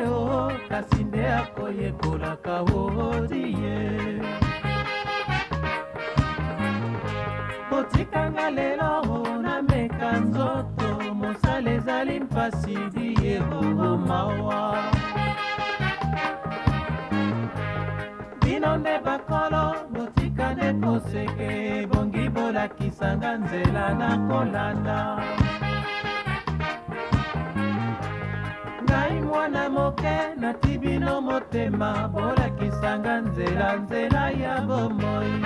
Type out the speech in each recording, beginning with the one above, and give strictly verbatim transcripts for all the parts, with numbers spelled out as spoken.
o kasi nde akoyekolaka wodi ye. Botikanga lelo nameka nzoto mosala ezali mpasi diye o mawa. Bino nde bakolo botika nde koseke bongi bolakisanga nzela na kolanda. Ngai mwana moke nati bino motema bolakisanga nzela nzela ya bomoi.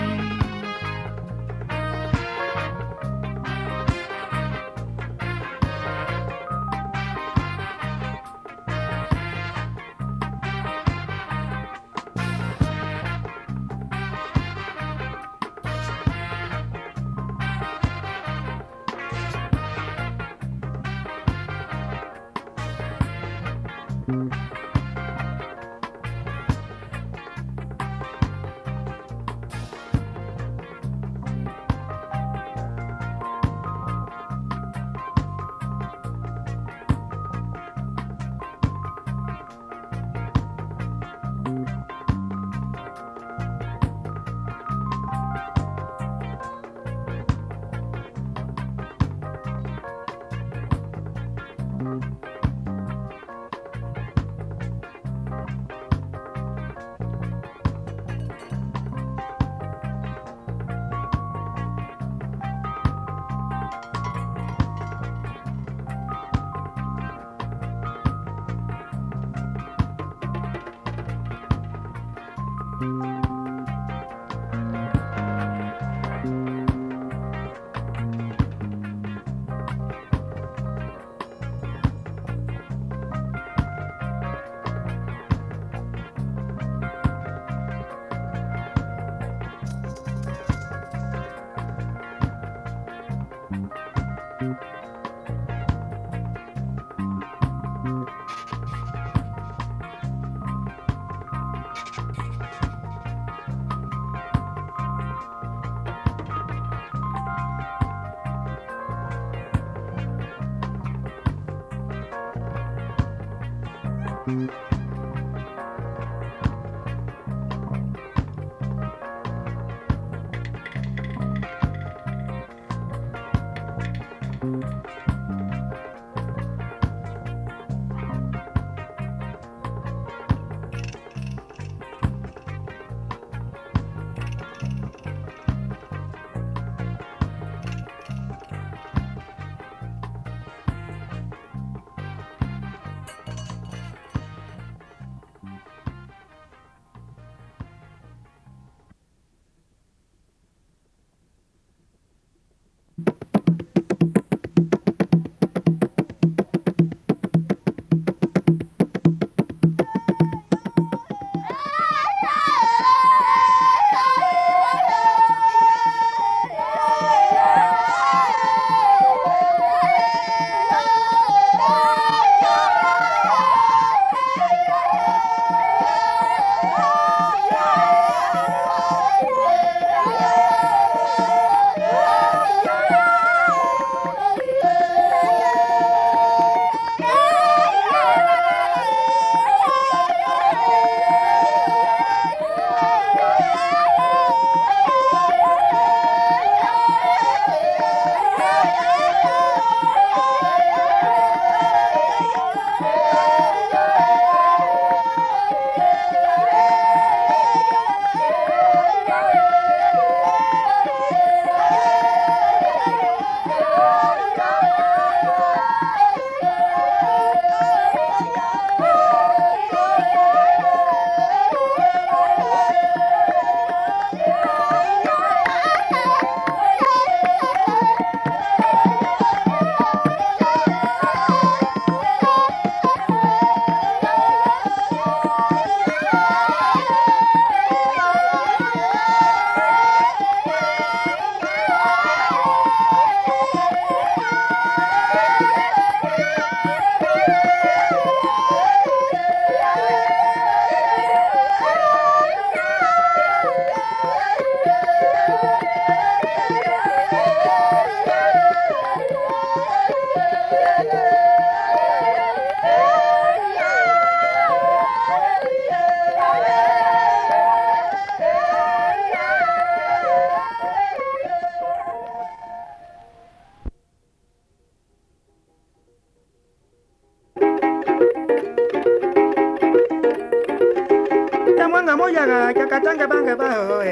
Banga moya ga kakatanga banga ba oe.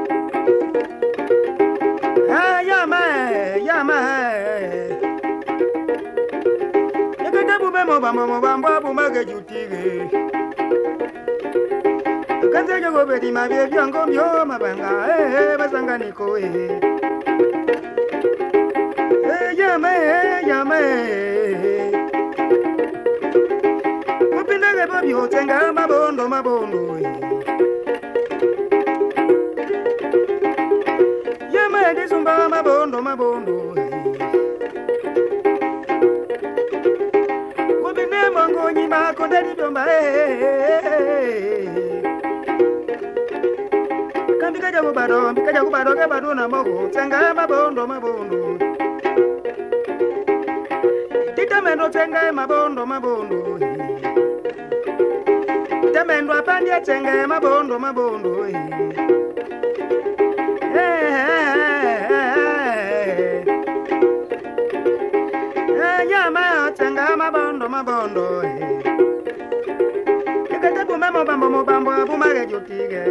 Ah yama yama. Yakata bube mo ba mo ba mo bu mage jutige. Kanze jogo bedi ma bie biongo myo mabanga eh basanga niko eh. Eh yama yama. Kupinda babi hotenga mabondo mabondo. Yama disumba mabondo mabondo. Kupinde mongo nyima konde di domba eh. Kambika jago bado, kambika jago bado ke bado na mogo tenga mabondo mabondo. Tita mendo tenga mabondo mabondo. Temendo apandi tenga mabondo mabondo. Nyama tenga mabondo mabondo. Kete bumemo bambo mo bambo bumage jutige.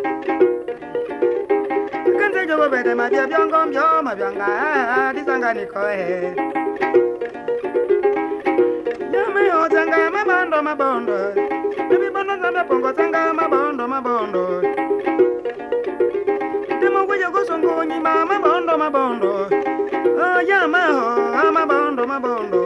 Kanze jogo bede mabia biongo mbio mabianga disanga nikoe. Nyama yo tenga mabondo mabondo. Baby bondo zanda pongo tenga mabondo mabondo. Demo gwe jogo songo nyima mabondo mabondo. Oh yama ho mabondo mabondo.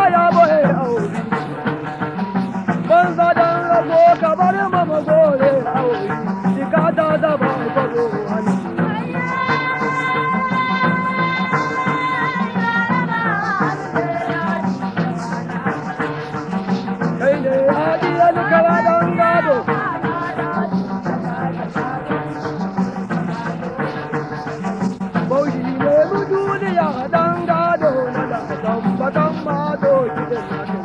ya boye auri banza dan rago kabar mama gore auri dikada da ba ko ani hey ne adi an kala dan gado boji ne mudu ya dan gado na da dan badan ma do gidan na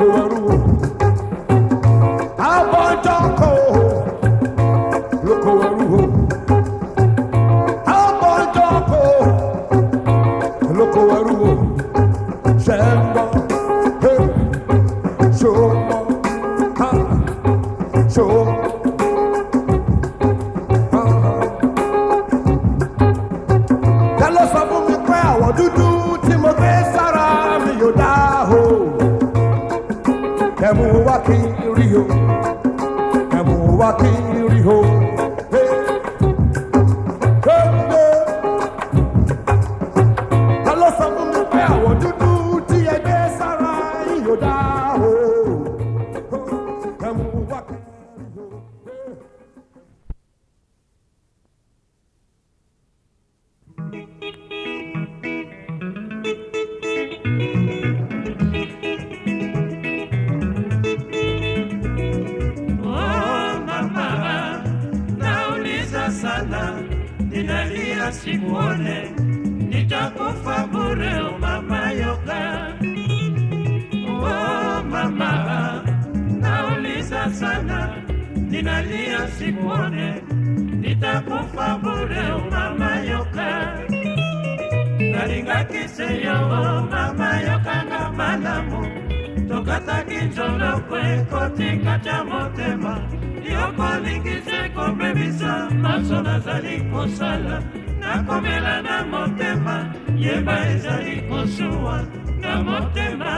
loko waruo abojoko loko waruo abojoko loko waruo shembo hey shomo ha shomo Tell us about me pé àwọn dúdú tí mo gbé sára mi yóò dá o. Ẹ̀mú wá kiri o, ẹ̀mú wá kiri o. Tell us about me pé àwọn dúdú tí ẹ gbé sára mi yóò dá o. Ẹ̀mú wá kiri o. Ninalia sikuone, nitakufa bure o mama yoka. Oh mama, nauliza sana, ninalia sikuone, nitakufa bure o mama yoka. Nalinga kiseyo o mama yoka nga malamu, tokata kinjolo kwe kotika cha motema. Yoko lingise kobebisa masona zali kosala nakomela na motema yeba ezali kosuwa na motema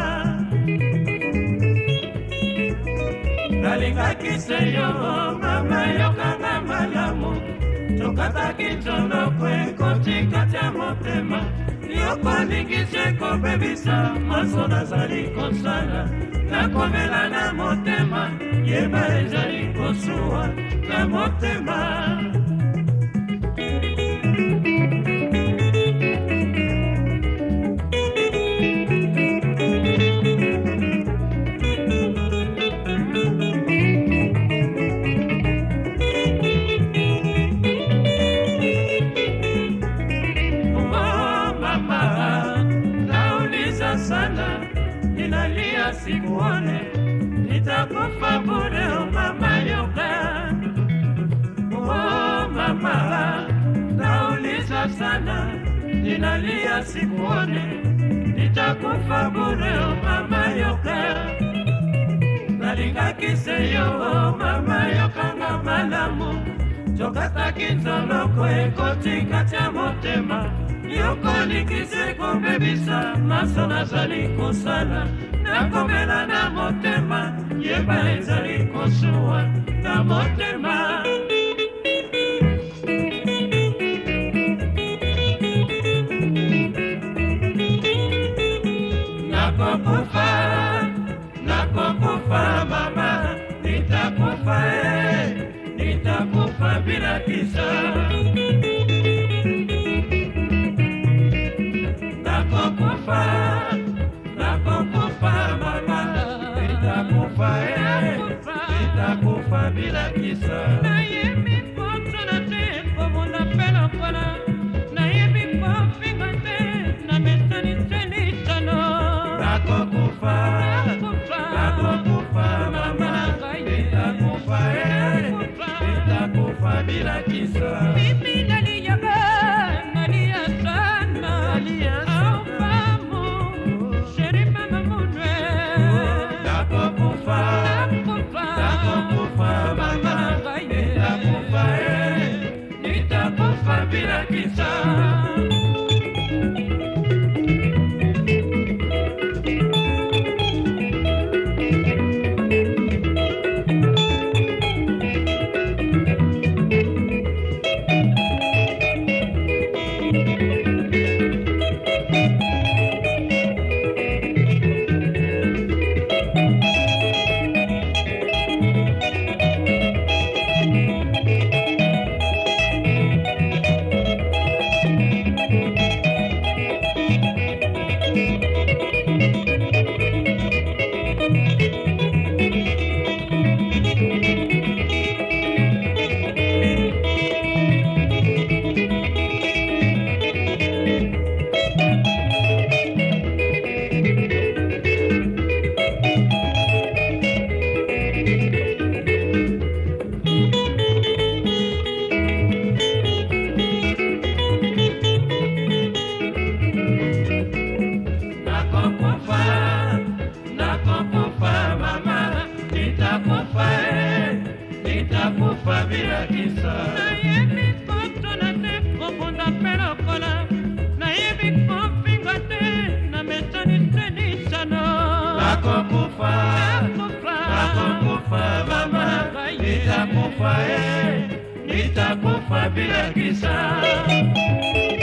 nalingaki se yo mama yokanga malamu tokataki nzono kwe kotika tia motema yoko lingise kobebisa masona zali kosala nakomela na motema yeba ezali kosuwa na motema Oh mama, nauliza sana, ninalia sikuone, nitakufa bure o mama yoka. Oh mama, nauliza sana, ninalia sikuone, nitakufa bure o mama yoka. Nalinga kiseyo o mama yoka nga malamu, tokata kinzolo kwe kotika tia motema. Yoko likise kobebisa masona zali kosala nakomela na motema yeba ezali kosuwa na motema nakokufa nakokufa mama nitakufa eh nitakufa bila kisa Nakokufa, nakokufa mama, nitakufa eh, nitakufa bila kisa. Na yebi foto na tempo mona pela kola, na yebi fofinga te na mesani seni chano. Nakokufa, nakokufa mama, nitakufa eh, nitakufa bila kisa. Bibi naliyaga, naliyasana, naliyasana. Nakokufa, nakokufa mama, nitakufa eh, nitakufa bila kisa. bila kisa. Nayebi kotuna te kobunda mpe lokola nayebi kofinga te namesanisenisano nakokufa nakokufa mama nitakufa e nitakufa bila kisa.